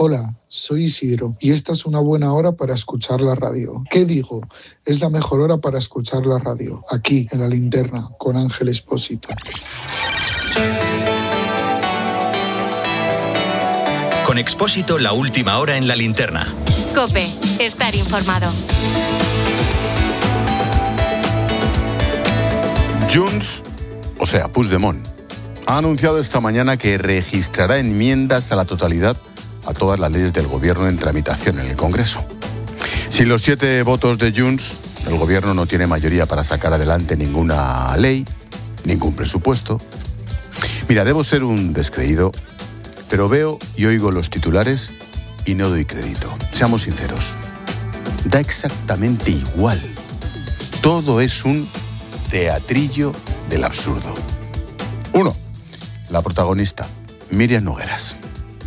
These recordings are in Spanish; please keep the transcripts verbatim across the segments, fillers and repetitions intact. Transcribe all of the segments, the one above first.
Hola, soy Isidro y esta es una buena hora para escuchar la radio. ¿Qué digo? Es la mejor hora para escuchar la radio, aquí en La Linterna, con Ángel Expósito. Con Expósito, la última hora en La Linterna. COPE, estar informado. Junts, o sea, Puigdemont, ha anunciado esta mañana que registrará enmiendas a la totalidad a todas las leyes del gobierno en tramitación en el Congreso. Sin los siete votos de Junts, el gobierno no tiene mayoría para sacar adelante ninguna ley, ningún presupuesto. Mira, debo ser un descreído, pero veo y oigo los titulares y no doy crédito. Seamos sinceros, da exactamente igual. Todo es un teatrillo del absurdo. Uno, la protagonista, Míriam Nogueras.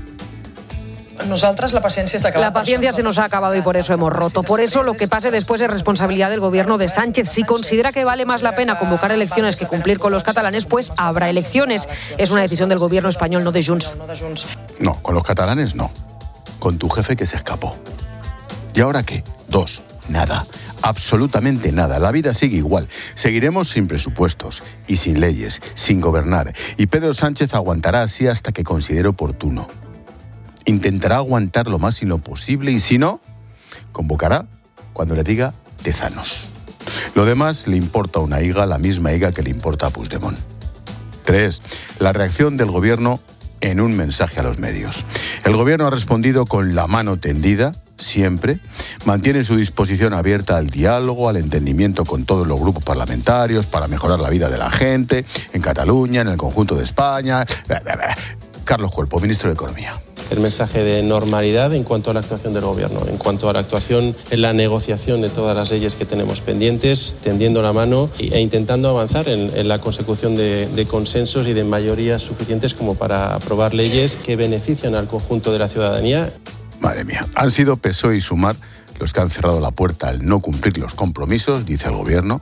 Nosaltres la paciencia se acaba. La paciencia se nos ha acabado y por eso hemos roto. Por eso lo que pase después es responsabilidad del gobierno de Sánchez. Si considera que vale más la pena convocar elecciones que cumplir con los catalanes, pues habrá elecciones. Es una decisión del gobierno español, no de Junts. No, con los catalanes no. Con tu jefe que se escapó. ¿Y ahora qué? Dos, nada. Absolutamente nada. La vida sigue igual. Seguiremos sin presupuestos y sin leyes, sin gobernar. Y Pedro Sánchez aguantará así hasta que considere oportuno. Intentará aguantar lo máximo posible y si no, convocará cuando le diga Tezanos. Lo demás le importa una higa, la misma higa que le importa a Puigdemont. Tres, la reacción del gobierno en un mensaje a los medios. El gobierno ha respondido con la mano tendida, siempre, mantiene su disposición abierta al diálogo, al entendimiento con todos los grupos parlamentarios para mejorar la vida de la gente, en Cataluña, en el conjunto de España. Carlos Cuerpo, ministro de Economía. El mensaje de normalidad en cuanto a la actuación del gobierno, en cuanto a la actuación en la negociación de todas las leyes que tenemos pendientes, tendiendo la mano e intentando avanzar en, en la consecución de, de consensos y de mayorías suficientes como para aprobar leyes que benefician al conjunto de la ciudadanía. Madre mía, han sido P S O E y Sumar los que han cerrado la puerta al no cumplir los compromisos, dice el gobierno,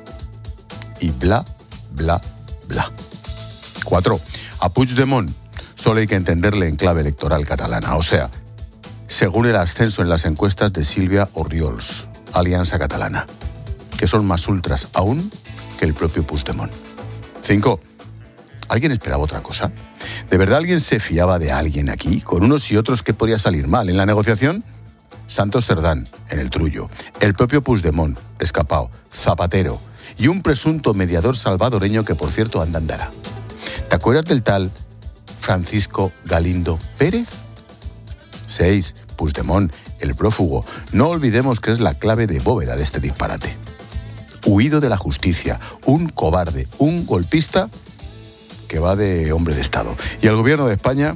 y bla, bla, bla. Cuatro, a Puigdemont solo hay que entenderle en clave electoral catalana, o sea, según el ascenso en las encuestas de Sílvia Orriols, Alianza Catalana, que son más ultras aún que el propio Puigdemont. Cinco, ¿alguien esperaba otra cosa? ¿De verdad alguien se fiaba de alguien aquí? Con unos y otros, ¿qué podía salir mal? En la negociación, Santos Cerdán, en el trullo, el propio Puigdemont, escapado, Zapatero, y un presunto mediador salvadoreño que, por cierto, anda andará. ¿Te acuerdas del tal Francisco Galindo Pérez? Seis, Puigdemont, el prófugo. No olvidemos que es la clave de bóveda de este disparate. Huido de la justicia, un cobarde, un golpista que va de hombre de Estado. Y el gobierno de España,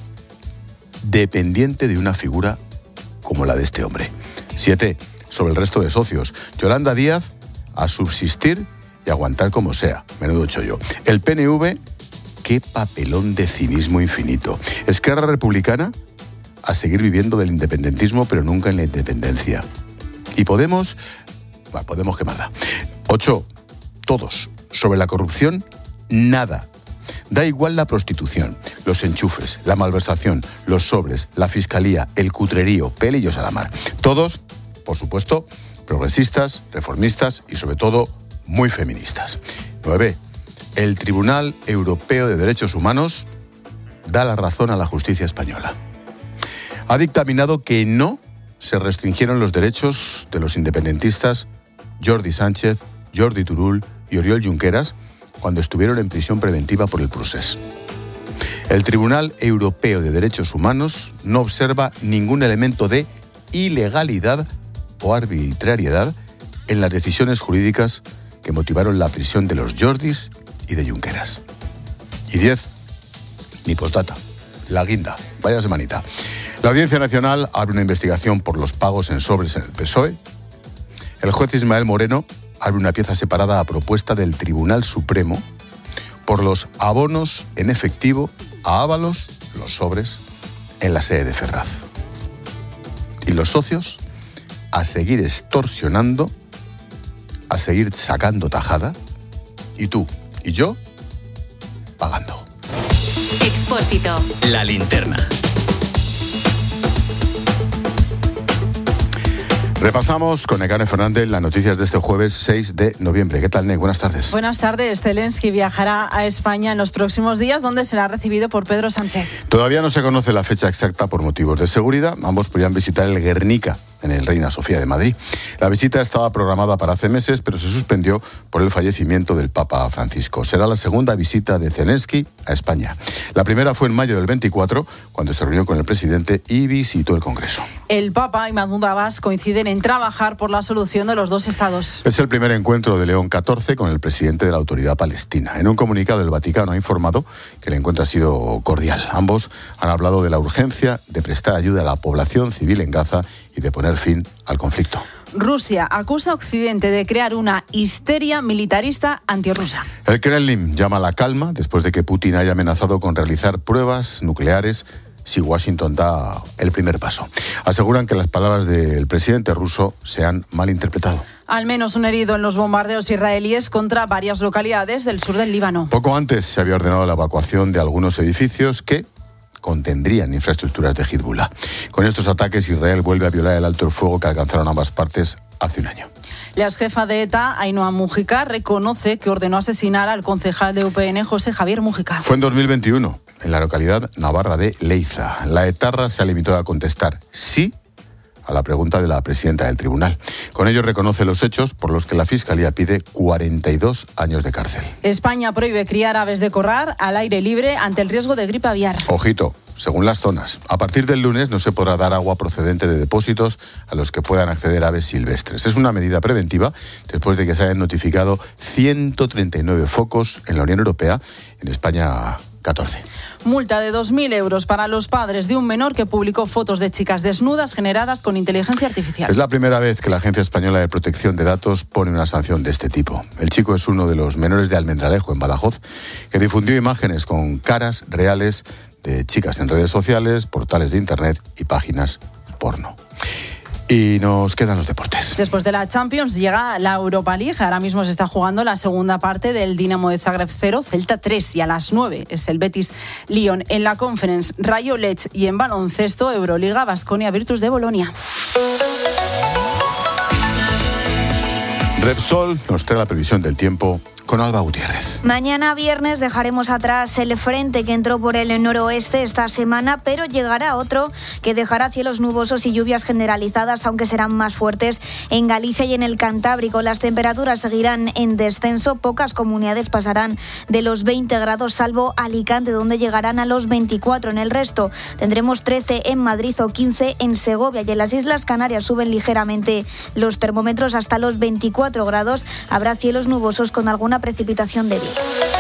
dependiente de una figura como la de este hombre. Siete, sobre el resto de socios. Yolanda Díaz, a subsistir y aguantar como sea. Menudo chollo. El P N V, qué papelón de cinismo infinito. Esquerra Republicana, a seguir viviendo del independentismo, pero nunca en la independencia. Y Podemos, bueno, Podemos quemarla. Ocho, todos. Sobre la corrupción, nada. Da igual la prostitución, los enchufes, la malversación, los sobres, la fiscalía, el cutrerío, pelillos a la mar. Todos, por supuesto, progresistas, reformistas y sobre todo muy feministas. Nueve, el Tribunal Europeo de Derechos Humanos da la razón a la justicia española. Ha dictaminado que no se restringieron los derechos de los independentistas Jordi Sánchez, Jordi Turull y Oriol Junqueras cuando estuvieron en prisión preventiva por el Procés. El Tribunal Europeo de Derechos Humanos no observa ningún elemento de ilegalidad o arbitrariedad en las decisiones jurídicas que motivaron la prisión de los Jordis y de Junqueras. Y diez, mi postdata, la guinda, vaya semanita. La Audiencia Nacional abre una investigación por los pagos en sobres en el P S O E. El juez Ismael Moreno abre una pieza separada a propuesta del Tribunal Supremo por los abonos en efectivo a Ábalos, los sobres, en la sede de Ferraz. Y los socios a seguir extorsionando, a seguir sacando tajada, y tú y yo pagando. Expósito. La Linterna. Repasamos con Nekane Fernández las noticias de este jueves seis de noviembre. ¿Qué tal, Nek? Buenas tardes. Buenas tardes. Zelensky viajará a España en los próximos días, donde será recibido por Pedro Sánchez. Todavía no se conoce la fecha exacta por motivos de seguridad. Ambos podrían visitar el Guernica, en el Reina Sofía de Madrid. La visita estaba programada para hace meses, pero se suspendió por el fallecimiento del Papa Francisco. Será la segunda visita de Zelensky a España. La primera fue en mayo del veinticuatro, cuando se reunió con el presidente y visitó el Congreso. El Papa y Mahmoud Abbas coinciden en trabajar por la solución de los dos estados. Es el primer encuentro de León catorce con el presidente de la Autoridad Palestina. En un comunicado, el Vaticano ha informado que el encuentro ha sido cordial. Ambos han hablado de la urgencia de prestar ayuda a la población civil en Gaza y de poner fin al conflicto. Rusia acusa a Occidente de crear una histeria militarista antirrusa. El Kremlin llama a la calma después de que Putin haya amenazado con realizar pruebas nucleares si Washington da el primer paso. Aseguran que las palabras del presidente ruso se han malinterpretado. Al menos un herido en los bombardeos israelíes contra varias localidades del sur del Líbano. Poco antes se había ordenado la evacuación de algunos edificios que contendrían infraestructuras de Hezbollah. Con estos ataques, Israel vuelve a violar el alto el fuego que alcanzaron ambas partes hace un año. La exjefa de ETA, Ainhoa Mújica, reconoce que ordenó asesinar al concejal de U P N, José Javier Mújica. Fue en dos mil veintiuno, en la localidad navarra de Leiza. La etarra se ha limitado a contestar sí a la pregunta de la presidenta del tribunal. Con ello reconoce los hechos por los que la Fiscalía pide cuarenta y dos años de cárcel. España prohíbe criar aves de corral al aire libre ante el riesgo de gripe aviar. Ojito, según las zonas. A partir del lunes no se podrá dar agua procedente de depósitos a los que puedan acceder aves silvestres. Es una medida preventiva después de que se hayan notificado ciento treinta y nueve focos en la Unión Europea, en España catorce. Multa de dos mil euros para los padres de un menor que publicó fotos de chicas desnudas generadas con inteligencia artificial. Es la primera vez que la Agencia Española de Protección de Datos pone una sanción de este tipo. El chico es uno de los menores de Almendralejo, en Badajoz, que difundió imágenes con caras reales de chicas en redes sociales, portales de internet y páginas porno. Y nos quedan los deportes. Después de la Champions llega la Europa League. Ahora mismo se está jugando la segunda parte del Dinamo de Zagreb cero, Celta tres, y a las nueve es el Betis Lyon. En la Conference, Rayo Lech, y en baloncesto, Euroliga, Baskonia Virtus de Bolonia. Repsol nos trae la previsión del tiempo con Alba Gutiérrez. Mañana viernes dejaremos atrás el frente que entró por el noroeste esta semana, pero llegará otro que dejará cielos nubosos y lluvias generalizadas, aunque serán más fuertes en Galicia y en el Cantábrico. Las temperaturas seguirán en descenso, pocas comunidades pasarán de los veinte grados, salvo Alicante, donde llegarán a los veinticuatro. En el resto tendremos trece en Madrid o quince en Segovia, y en las Islas Canarias suben ligeramente los termómetros hasta los veinticuatro grados. Habrá cielos nubosos con alguna precipitación débil.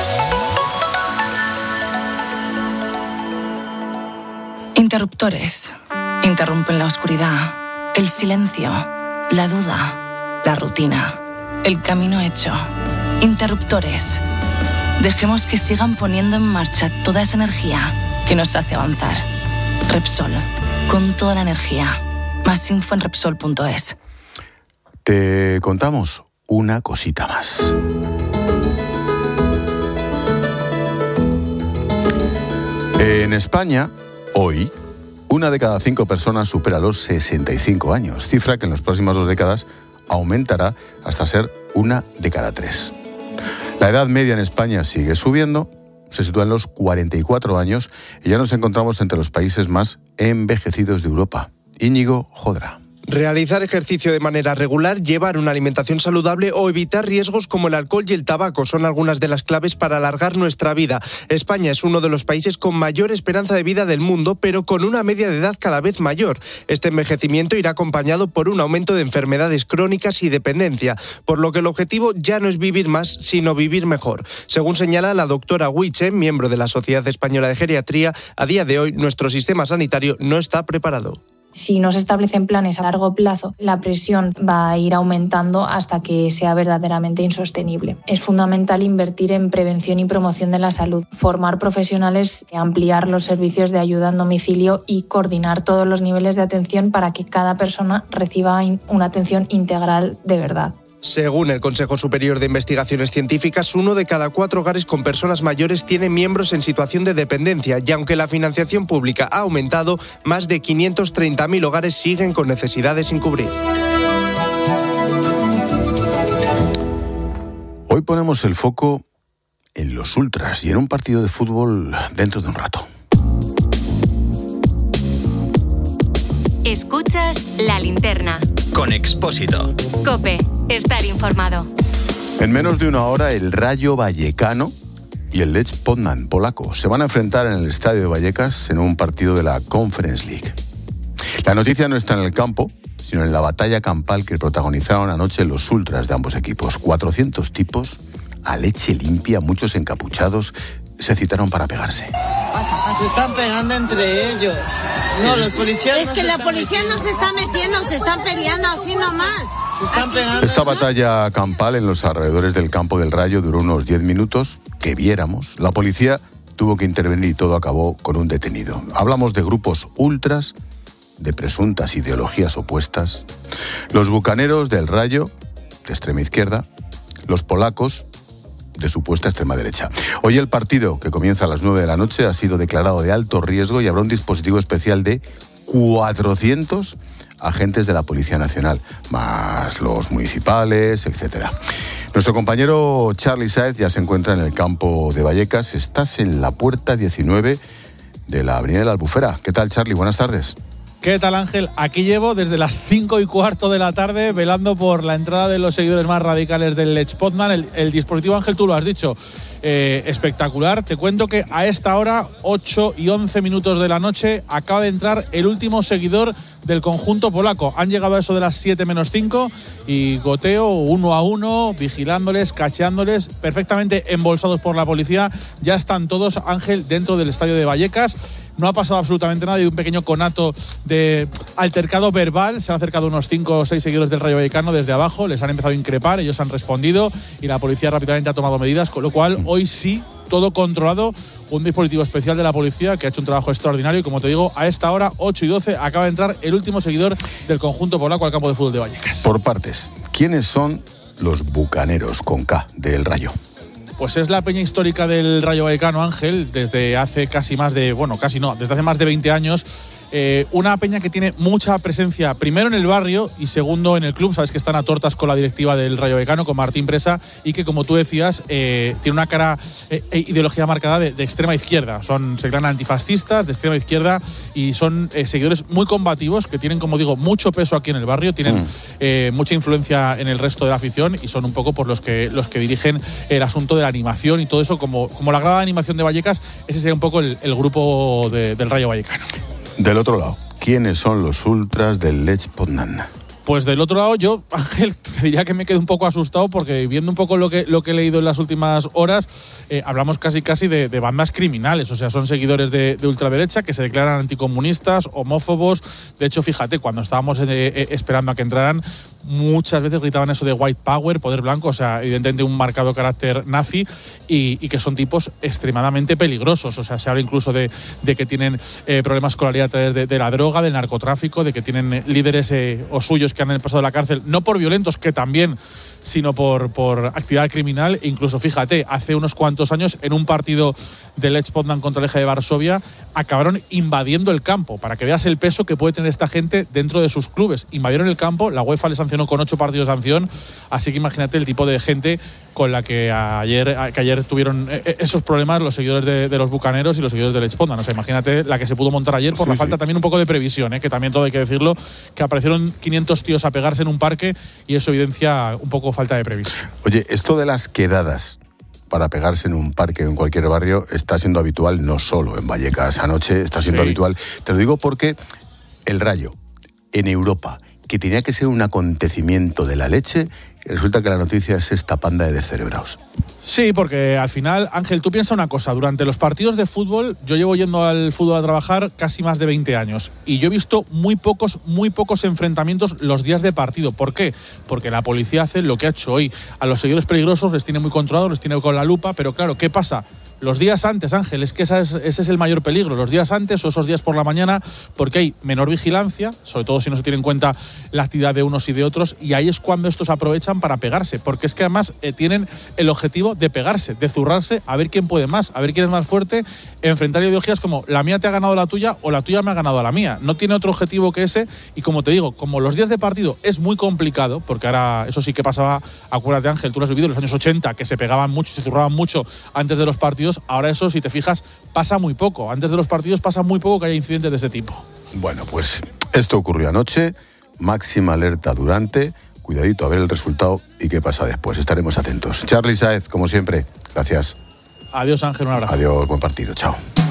Interruptores. Interrumpen la oscuridad, el silencio, la duda, la rutina, el camino hecho. Interruptores. Dejemos que sigan poniendo en marcha toda esa energía que nos hace avanzar. Repsol. Con toda la energía. Más info en Repsol punto es. Te contamos una cosita más. En España, hoy, una de cada cinco personas supera los sesenta y cinco años, cifra que en las próximas dos décadas aumentará hasta ser una de cada tres. La edad media en España sigue subiendo, se sitúa en los cuarenta y cuatro años y ya nos encontramos entre los países más envejecidos de Europa. Íñigo Jodra. Realizar ejercicio de manera regular, llevar una alimentación saludable o evitar riesgos como el alcohol y el tabaco son algunas de las claves para alargar nuestra vida. España es uno de los países con mayor esperanza de vida del mundo, pero con una media de edad cada vez mayor. Este envejecimiento irá acompañado por un aumento de enfermedades crónicas y dependencia, por lo que el objetivo ya no es vivir más, sino vivir mejor. Según señala la doctora Huiche, miembro de la Sociedad Española de Geriatría, a día de hoy nuestro sistema sanitario no está preparado. Si no se establecen planes a largo plazo, la presión va a ir aumentando hasta que sea verdaderamente insostenible. Es fundamental invertir en prevención y promoción de la salud, formar profesionales, ampliar los servicios de ayuda en domicilio y coordinar todos los niveles de atención para que cada persona reciba una atención integral de verdad. Según el Consejo Superior de Investigaciones Científicas, uno de cada cuatro hogares con personas mayores tiene miembros en situación de dependencia, y aunque la financiación pública ha aumentado, más de quinientos treinta mil hogares siguen con necesidades sin cubrir. Hoy ponemos el foco en los ultras y en un partido de fútbol dentro de un rato. Escuchas La Linterna. Con Expósito. COPE. Estar informado. En menos de una hora, el Rayo Vallecano y el Lech Poznan polaco se van a enfrentar en el Estadio de Vallecas en un partido de la Conference League. La noticia no está en el campo, sino en la batalla campal que protagonizaron anoche los ultras de ambos equipos. cuatrocientos tipos, a leche limpia, muchos encapuchados, se citaron para pegarse. Se están pegando entre ellos. No, los policías. Es que la policía no se está metiendo, se están peleando así nomás. Se están pegando. Esta batalla campal en los alrededores del campo del Rayo duró unos diez minutos, que viéramos. La policía tuvo que intervenir y todo acabó con un detenido. Hablamos de grupos ultras, de presuntas ideologías opuestas. Los bucaneros del Rayo, de extrema izquierda. Los polacos, de supuesta extrema derecha. Hoy el partido, que comienza a las nueve de la noche, ha sido declarado de alto riesgo y habrá un dispositivo especial de cuatrocientos agentes de la Policía Nacional, más los municipales, etcétera. Nuestro compañero Charlie Saez ya se encuentra en el campo de Vallecas. Estás en la puerta diecinueve de la Avenida de la Albufera. ¿Qué tal, Charlie? Buenas tardes. ¿Qué tal, Ángel? Aquí llevo desde las cinco y cuarto de la tarde velando por la entrada de los seguidores más radicales del Lech Poznan. El, el dispositivo, Ángel, tú lo has dicho, eh, espectacular. Te cuento que a esta hora, ocho y once minutos de la noche, acaba de entrar el último seguidor del conjunto polaco. Han llegado a eso de las siete menos cinco y goteo uno a uno, vigilándoles, cacheándoles, perfectamente embolsados por la policía. Ya están todos, Ángel, dentro del estadio de Vallecas. No ha pasado absolutamente nada, hay un pequeño conato de altercado verbal. Se han acercado unos cinco o seis seguidores del Rayo Vallecano desde abajo, les han empezado a increpar, ellos han respondido y la policía rápidamente ha tomado medidas, con lo cual hoy sí, todo controlado. Un dispositivo especial de la policía que ha hecho un trabajo extraordinario y, como te digo, a esta hora, ocho y doce, acaba de entrar el último seguidor del conjunto polaco al campo de fútbol de Vallecas. Por partes, ¿quiénes son los bucaneros con K del Rayo? Pues es la peña histórica del Rayo Vallecano, Ángel, desde hace casi más de, bueno, casi no, desde hace más de veinte años. Eh, una peña que tiene mucha presencia, primero en el barrio y segundo en el club. Sabes que están a tortas con la directiva del Rayo Vallecano, con Martín Presa, y que, como tú decías, eh, tiene una cara eh, ideología marcada de, de extrema izquierda. Son, se declaran antifascistas, de extrema izquierda, y son eh, seguidores muy combativos que tienen, como digo, mucho peso aquí en el barrio, tienen mm. eh, mucha influencia en el resto de la afición y son un poco por los que, los que dirigen el asunto de la animación y todo eso, como, como la grada de animación de Vallecas. Ese sería un poco el, el grupo de, del Rayo Vallecano. Del otro lado, ¿quiénes son los ultras del Lech Poznan? Pues del otro lado, yo, Ángel, te diría que me quedo un poco asustado porque, viendo un poco lo que, lo que he leído en las últimas horas, eh, hablamos casi casi de, de bandas criminales. O sea, son seguidores de, de ultraderecha que se declaran anticomunistas, homófobos. De hecho, fíjate, cuando estábamos eh, esperando a que entraran, muchas veces gritaban eso de white power, poder blanco, o sea, evidentemente un marcado carácter nazi, y, y que son tipos extremadamente peligrosos. O sea, se habla incluso de, de que tienen eh, problemas con la ley a través de, de la droga, del narcotráfico, de que tienen eh, líderes eh, o suyos que han pasado a la cárcel, no por violentos, que también, sino por, por actividad criminal. E incluso, fíjate, hace unos cuantos años, en un partido del Lech Poznan contra el Legia de Varsovia, acabaron invadiendo el campo, para que veas el peso que puede tener esta gente dentro de sus clubes. Invadieron el campo, la UEFA les sancionó con ocho partidos de sanción, así que imagínate el tipo de gente con la que ayer, que ayer tuvieron esos problemas los seguidores de, de los bucaneros y los seguidores del Lech Poznan. O sea, imagínate la que se pudo montar ayer por sí, la falta sí. también un poco de previsión, ¿eh? Que también todo hay que decirlo, que aparecieron quinientos tíos a pegarse en un parque y eso evidencia un poco falta de previsión. Oye, esto de las quedadas para pegarse en un parque o en cualquier barrio está siendo habitual, no solo en Vallecas. Anoche está siendo sí. habitual. Te lo digo porque el Rayo, en Europa, que tenía que ser un acontecimiento de la leche, resulta que la noticia es esta panda de descerebrados. Sí, porque al final, Ángel, tú piensa una cosa, durante los partidos de fútbol, yo llevo yendo al fútbol a trabajar casi más de veinte años y yo he visto muy pocos, muy pocos enfrentamientos los días de partido. ¿Por qué? Porque la policía hace lo que ha hecho hoy. A los seguidores peligrosos les tiene muy controlados, les tiene con la lupa, pero claro, ¿qué pasa? Los días antes, Ángel, es que esa es, ese es el mayor peligro, los días antes o esos días por la mañana, porque hay menor vigilancia, sobre todo si no se tiene en cuenta la actividad de unos y de otros, y ahí es cuando estos aprovechan para pegarse, porque es que además eh, tienen el objetivo de pegarse, de zurrarse, a ver quién puede más, a ver quién es más fuerte enfrentar ideologías como la mía te ha ganado a la tuya o la tuya me ha ganado a la mía. No tiene otro objetivo que ese y como te digo, como los días de partido es muy complicado, porque ahora eso sí que pasaba, acuérdate Ángel, tú lo has vivido en los años ochenta, que se pegaban mucho, se zurraban mucho antes de los partidos, ahora eso, si te fijas, pasa muy poco. Antes de los partidos pasa muy poco que haya incidentes de este tipo. Bueno, pues esto ocurrió anoche, máxima alerta durante, cuidadito a ver el resultado y qué pasa después, estaremos atentos. Charly Sáez, como siempre, gracias. Adiós Ángel, un abrazo. Adiós, buen partido, chao.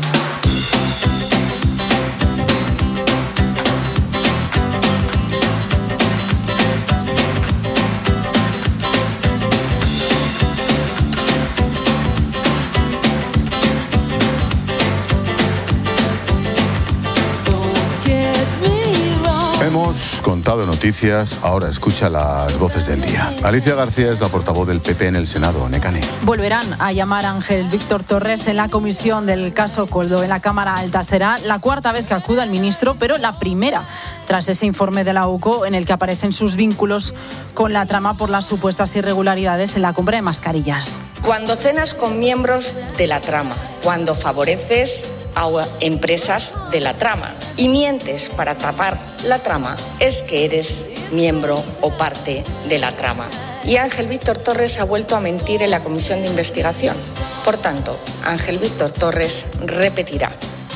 Hemos contado noticias, ahora escucha las voces del día. Alicia García es la portavoz del P P en el Senado, Nekane. Volverán a llamar a Ángel Víctor Torres en la comisión del caso Coldo en la Cámara Alta. Será la cuarta vez que acuda el ministro, pero la primera tras ese informe de la U C O en el que aparecen sus vínculos con la trama por las supuestas irregularidades en la compra de mascarillas. Cuando cenas con miembros de la trama, cuando favoreces a empresas de la trama y mientes para tapar la trama, es que eres miembro o parte de la trama. Y Ángel Víctor Torres ha vuelto a mentir en la comisión de investigación. Por tanto, Ángel Víctor Torres repetirá.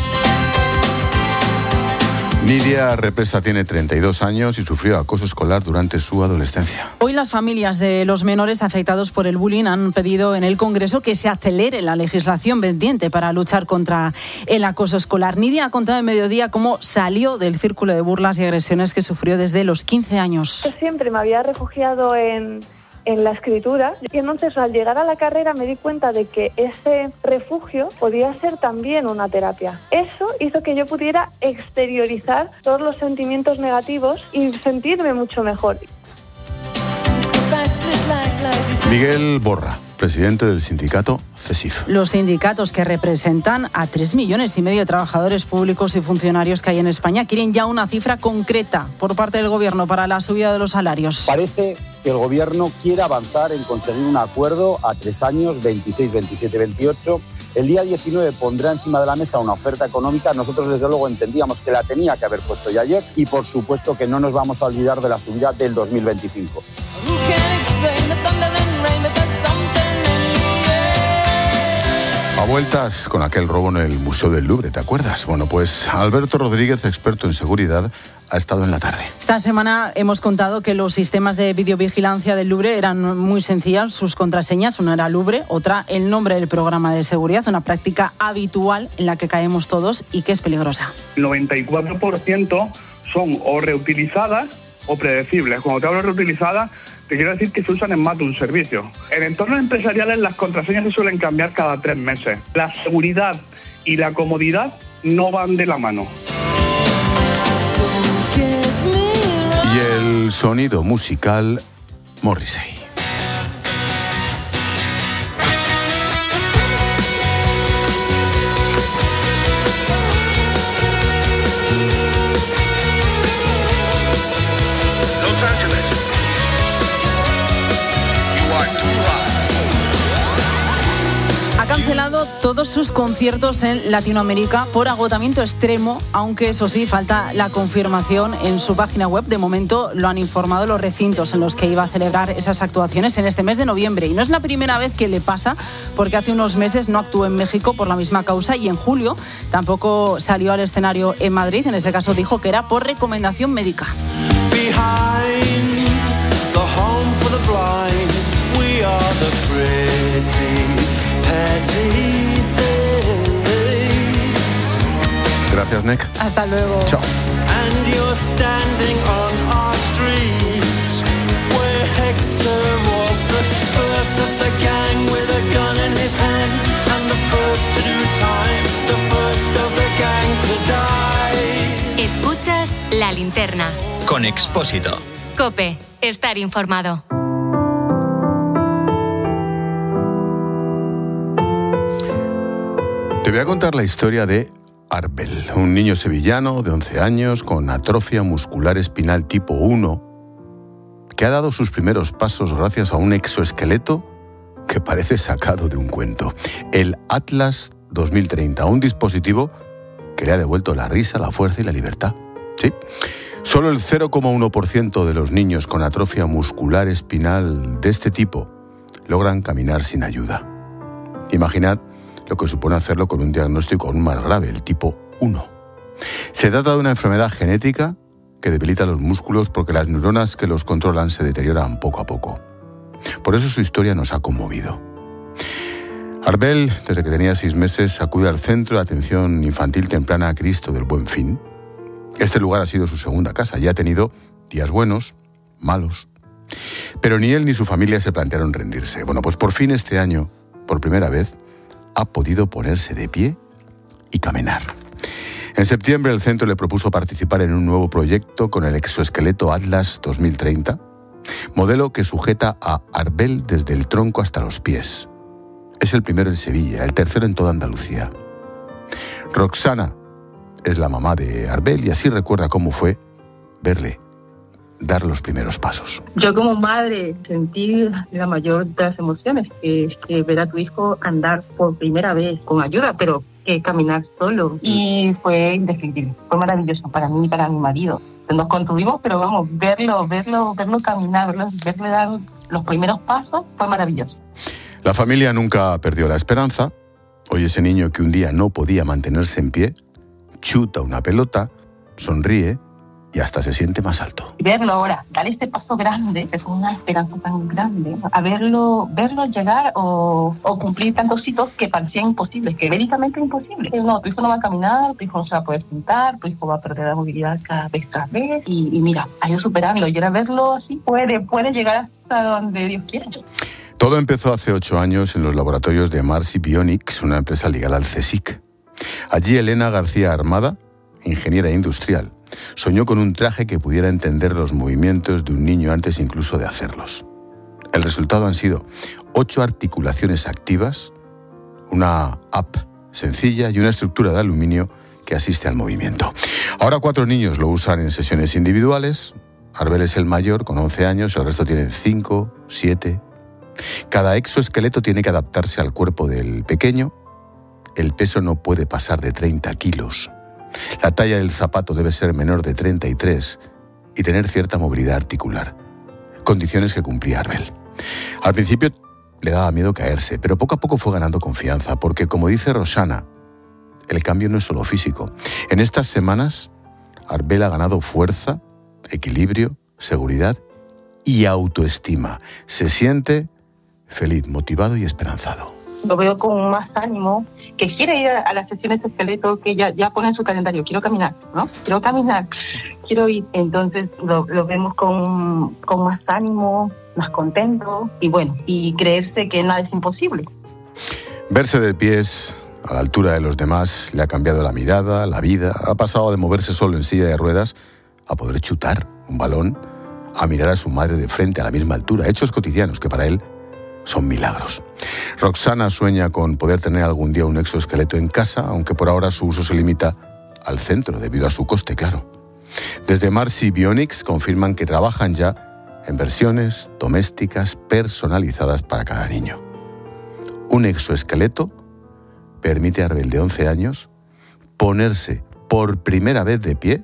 Nidia Represa tiene treinta y dos años y sufrió acoso escolar durante su adolescencia. Hoy las familias de los menores afectados por el bullying han pedido en el Congreso que se acelere la legislación pendiente para luchar contra el acoso escolar. Nidia ha contado en Mediodía cómo salió del círculo de burlas y agresiones que sufrió desde los quince años. Yo siempre me había refugiado en... en la escritura, y entonces al llegar a la carrera me di cuenta de que ese refugio podía ser también una terapia. Eso hizo que yo pudiera exteriorizar todos los sentimientos negativos y sentirme mucho mejor. Miguel Borra, presidente del sindicato CESIF. Los sindicatos que representan a tres millones y medio de trabajadores públicos y funcionarios que hay en España quieren ya una cifra concreta por parte del Gobierno para la subida de los salarios. Parece que el Gobierno quiere avanzar en conseguir un acuerdo a tres años, veintiséis, veintisiete, veintiocho. El día diecinueve pondrá encima de la mesa una oferta económica. Nosotros desde luego entendíamos que la tenía que haber puesto ya ayer y por supuesto que no nos vamos a olvidar de la subida del dos mil veinticinco. A vueltas con aquel robo en el Museo del Louvre, ¿te acuerdas? Bueno, pues Alberto Rodríguez, experto en seguridad, ha estado en la tarde. Esta semana hemos contado que los sistemas de videovigilancia del Louvre eran muy sencillas, sus contraseñas, una era Louvre, otra el nombre del programa de seguridad, una práctica habitual en la que caemos todos y que es peligrosa. El noventa y cuatro por ciento son o reutilizadas o predecibles. Cuando te hablo de reutilizadas, te quiero decir que se usan en más de un servicio. En entornos empresariales las contraseñas se suelen cambiar cada tres meses. La seguridad y la comodidad no van de la mano. Y el sonido musical Morrissey. Los Ángeles. You are too hot. Ha cancelado todos sus conciertos en Latinoamérica por agotamiento extremo, aunque eso sí, falta la confirmación en su página web. De momento lo han informado los recintos en los que iba a celebrar esas actuaciones en este mes de noviembre. Y no es la primera vez que le pasa, porque hace unos meses no actuó en México por la misma causa y en julio tampoco salió al escenario en Madrid. En ese caso dijo que era por recomendación médica. Gracias, Nick. Hasta luego. Chao. Escuchas La Linterna. Con Expósito. COPE. Estar informado. Te voy a contar la historia de Arbel, un niño sevillano de once años con atrofia muscular espinal tipo uno, que ha dado sus primeros pasos gracias a un exoesqueleto que parece sacado de un cuento, el Atlas dos mil treinta, un dispositivo que le ha devuelto la risa, la fuerza y la libertad. Sí, solo el cero coma uno por ciento de los niños con atrofia muscular espinal de este tipo logran caminar sin ayuda. Imaginad lo que supone hacerlo con un diagnóstico aún más grave, el tipo uno. Se trata de una enfermedad genética que debilita los músculos porque las neuronas que los controlan se deterioran poco a poco. Por eso su historia nos ha conmovido. Arbel, desde que tenía seis meses, acude al Centro de Atención Infantil Temprana Cristo del Buen Fin. Este lugar ha sido su segunda casa y ha tenido días buenos, malos. Pero ni él ni su familia se plantearon rendirse. Bueno, pues por fin este año, por primera vez, ha podido ponerse de pie y caminar. En septiembre el centro le propuso participar en un nuevo proyecto con el exoesqueleto Atlas dos mil treinta, modelo que sujeta a Arbel desde el tronco hasta los pies. Es el primero en Sevilla, el tercero en toda Andalucía. Roxana es la mamá de Arbel y así recuerda cómo fue verle dar los primeros pasos. Yo como madre sentí la mayor de las emociones, que es que ver a tu hijo andar por primera vez con ayuda, pero que caminar solo. Y fue indescriptible, fue maravilloso para mí y para mi marido. Nos contuvimos, pero vamos, verlo, verlo, verlo caminar, verlo, verle dar los primeros pasos fue maravilloso. La familia nunca perdió la esperanza. Hoy ese niño que un día no podía mantenerse en pie, chuta una pelota, sonríe y hasta se siente más alto. Verlo ahora, dar este paso grande, que fue una esperanza tan grande, a verlo, verlo llegar o, o cumplir tantos hitos que parecían imposibles, que médicamente imposibles. No, tu hijo no va a caminar, tu hijo no se va a poder sentar, tu hijo va a perder la movilidad cada vez, cada vez, y, y mira, hay que superarlo, y ahora verlo así puede, puede llegar hasta donde Dios quiera. Todo empezó hace ocho años en los laboratorios de Marcy Bionics, una empresa ligada al CSIC. Allí Elena García Armada, ingeniera industrial, soñó con un traje que pudiera entender los movimientos de un niño antes incluso de hacerlos. El resultado han sido ocho articulaciones activas, una app sencilla y una estructura de aluminio que asiste al movimiento. Ahora cuatro niños lo usan en sesiones individuales. Arbel es el mayor, con once años, el resto tienen cinco, siete. Cada exoesqueleto tiene que adaptarse al cuerpo del pequeño. El peso no puede pasar de treinta kilos. La talla del zapato debe ser menor de treinta y tres y tener cierta movilidad articular. Condiciones que cumplía Arbel. Al principio le daba miedo caerse, pero poco a poco fue ganando confianza, porque como dice Rosana, el cambio no es solo físico. En estas semanas, Arbel ha ganado fuerza, equilibrio, seguridad y autoestima. Se siente feliz, motivado y esperanzado. Lo veo con más ánimo, que quiere ir a las sesiones de esqueleto, que ya, ya pone en su calendario, quiero caminar, ¿no? Quiero caminar, quiero ir. Entonces lo, lo vemos con, con más ánimo, más contento y bueno, y creerse que nada es imposible. Verse de pies, a la altura de los demás, le ha cambiado la mirada, la vida. Ha pasado de moverse solo en silla de ruedas a poder chutar un balón, a mirar a su madre de frente a la misma altura. Hechos cotidianos que para él son milagros. Roxana sueña con poder tener algún día un exoesqueleto en casa, aunque por ahora su uso se limita al centro, debido a su coste, claro. Desde Marcy Bionics confirman que trabajan ya en versiones domésticas personalizadas para cada niño. Un exoesqueleto permite a Arbel, de once años, ponerse por primera vez de pie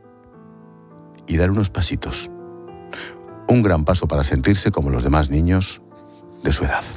y dar unos pasitos. Un gran paso para sentirse como los demás niños de su edad.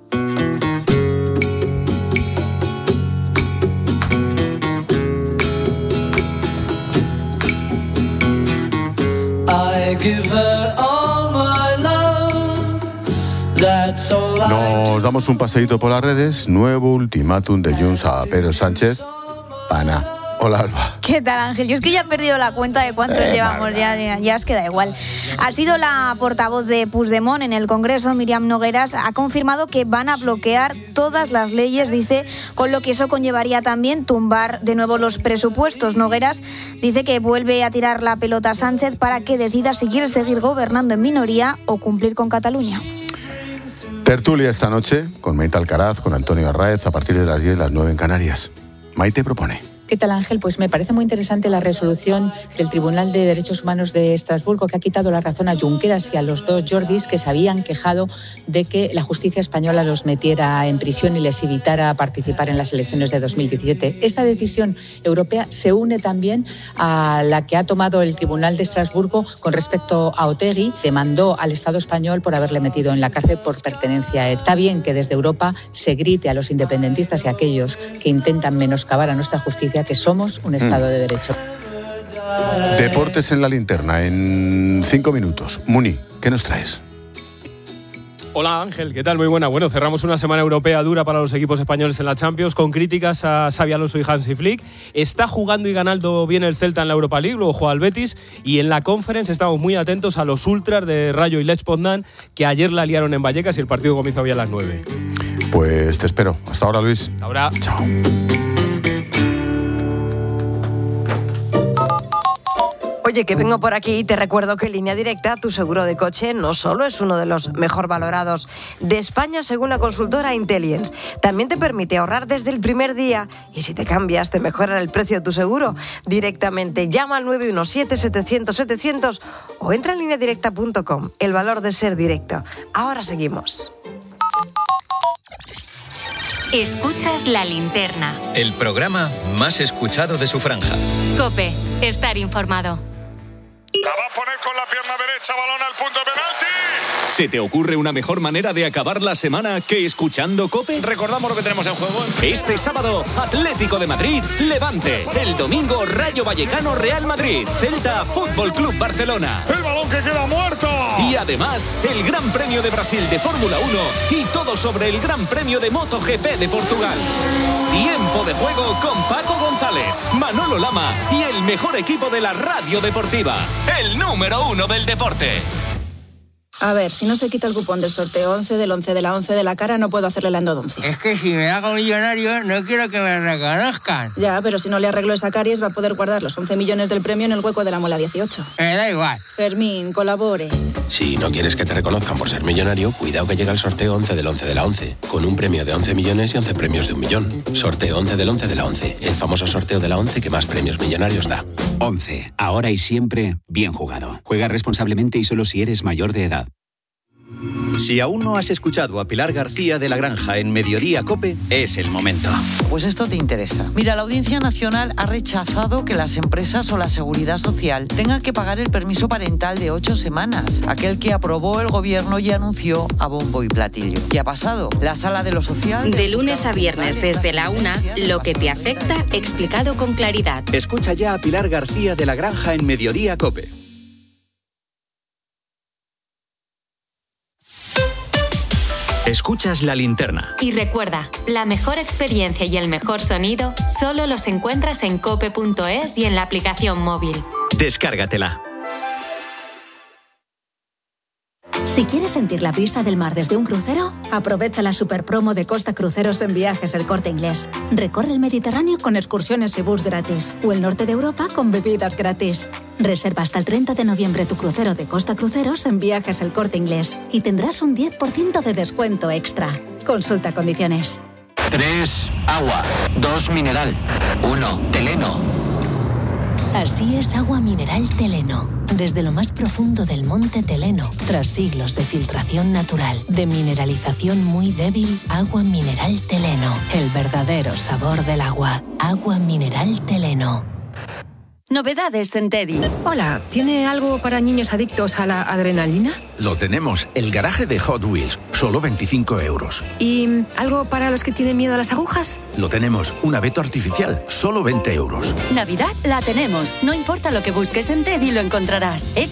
Nos damos un paseíto por las redes. Nuevo ultimátum de Junts a Pedro Sánchez. Pana. Hola, Alba. ¿Qué tal, Ángel? Yo es que ya he perdido la cuenta de cuántos eh, llevamos, ya, ya, ya os queda igual. Ha sido la portavoz de Puigdemont en el Congreso, Míriam Nogueras, ha confirmado que van a bloquear todas las leyes, dice, con lo que eso conllevaría también tumbar de nuevo los presupuestos. Nogueras dice que vuelve a tirar la pelota a Sánchez para que decida si quiere seguir gobernando en minoría o cumplir con Cataluña. Tertulia esta noche con Maite Alcaraz, con Antonio Arraez, a partir de las diez, las nueve en Canarias. Maite propone. ¿Qué tal, Ángel? Pues me parece muy interesante la resolución del Tribunal de Derechos Humanos de Estrasburgo, que ha quitado la razón a Junqueras y a los dos Jordis que se habían quejado de que la justicia española los metiera en prisión y les evitara participar en las elecciones de dos mil diecisiete. Esta decisión europea se une también a la que ha tomado el Tribunal de Estrasburgo con respecto a Otegi. Demandó al Estado español por haberle metido en la cárcel por pertenencia a ETA. Está bien que desde Europa se grite a los independentistas y a aquellos que intentan menoscabar a nuestra justicia que somos un Estado mm. de Derecho. Deportes en la linterna, en cinco minutos. Muni, ¿qué nos traes? Hola Ángel, ¿qué tal? Muy buena. Bueno, cerramos una semana europea dura para los equipos españoles en la Champions, con críticas a Xabi Alonso y Hansi Flick. Está jugando y ganando bien el Celta en la Europa League, luego juega al Betis, y en la Conference estamos muy atentos a los ultras de Rayo y Lech Poznan, que ayer la liaron en Vallecas y el partido comienza hoy a las nueve. Pues te espero. Hasta ahora, Luis. Hasta ahora. Chao. Oye, que vengo por aquí y te recuerdo que Línea Directa, tu seguro de coche, no solo es uno de los mejor valorados de España según la consultora Intelligence, también te permite ahorrar desde el primer día, y si te cambias te mejoran el precio de tu seguro directamente. Llama al nueve uno siete, setecientos, setecientos o entra en línea directa punto com. El valor de ser directo. Ahora seguimos. Escuchas La Linterna. El programa más escuchado de su franja. COPE. Estar informado. La va a poner con la pierna derecha, balón al punto de penalti. ¿Se te ocurre una mejor manera de acabar la semana que escuchando COPE? Recordamos lo que tenemos en juego. Este sábado, Atlético de Madrid, Levante. El domingo, Rayo Vallecano, Real Madrid. Celta, Fútbol Club Barcelona. El balón que queda muerto. Y además, el Gran Premio de Brasil de Fórmula uno y todo sobre el Gran Premio de MotoGP de Portugal. Tiempo de juego con Paco González, Manolo Lama y el mejor equipo de la radio deportiva. El número uno del deporte. A ver, si no se quita el cupón del sorteo once del once de la once de la cara, no puedo hacerle la endodoncia. Es que si me hago millonario, no quiero que me reconozcan. Ya, pero si no le arreglo esa caries, va a poder guardar los once millones del premio en el hueco de la muela dieciocho. Me da igual. Fermín, colabore. Si no quieres que te reconozcan por ser millonario, cuidado que llega el sorteo once del once de la once, con un premio de once millones y once premios de un millón. Sorteo once del once de la once, el famoso sorteo de la once que más premios millonarios da. once. Ahora y siempre, bien jugado. Juega responsablemente y solo si eres mayor de edad. Si aún no has escuchado a Pilar García de la Granja en Mediodía COPE, es el momento. Pues esto te interesa. Mira, la Audiencia Nacional ha rechazado que las empresas o la Seguridad Social tengan que pagar el permiso parental de ocho semanas, aquel que aprobó el gobierno y anunció a bombo y platillo. ¿Qué ha pasado? La Sala de lo Social... De lunes a viernes desde la una, lo que te afecta explicado con claridad. Escucha ya a Pilar García de la Granja en Mediodía COPE. Escuchas La Linterna. Y recuerda, la mejor experiencia y el mejor sonido solo los encuentras en cope punto es y en la aplicación móvil. Descárgatela. Si quieres sentir la brisa del mar desde un crucero, aprovecha la super promo de Costa Cruceros en Viajes El Corte Inglés. Recorre el Mediterráneo con excursiones y bus gratis, o el norte de Europa con bebidas gratis. Reserva hasta el treinta de noviembre tu crucero de Costa Cruceros en Viajes El Corte Inglés y tendrás un diez por ciento de descuento extra. Consulta condiciones. tres. Agua. dos. Mineral. uno. Teleno. Así es Agua Mineral Teleno. Desde lo más profundo del monte Teleno, tras siglos de filtración natural, de mineralización muy débil, Agua Mineral Teleno. El verdadero sabor del agua. Agua Mineral Teleno. Novedades en Teddy. Hola, ¿tiene algo para niños adictos a la adrenalina? Lo tenemos, el garaje de Hot Wheels, solo veinticinco euros. ¿Y algo para los que tienen miedo a las agujas? Lo tenemos, un abeto artificial, solo veinte euros. Navidad la tenemos. No importa lo que busques en Teddy, lo encontrarás. Es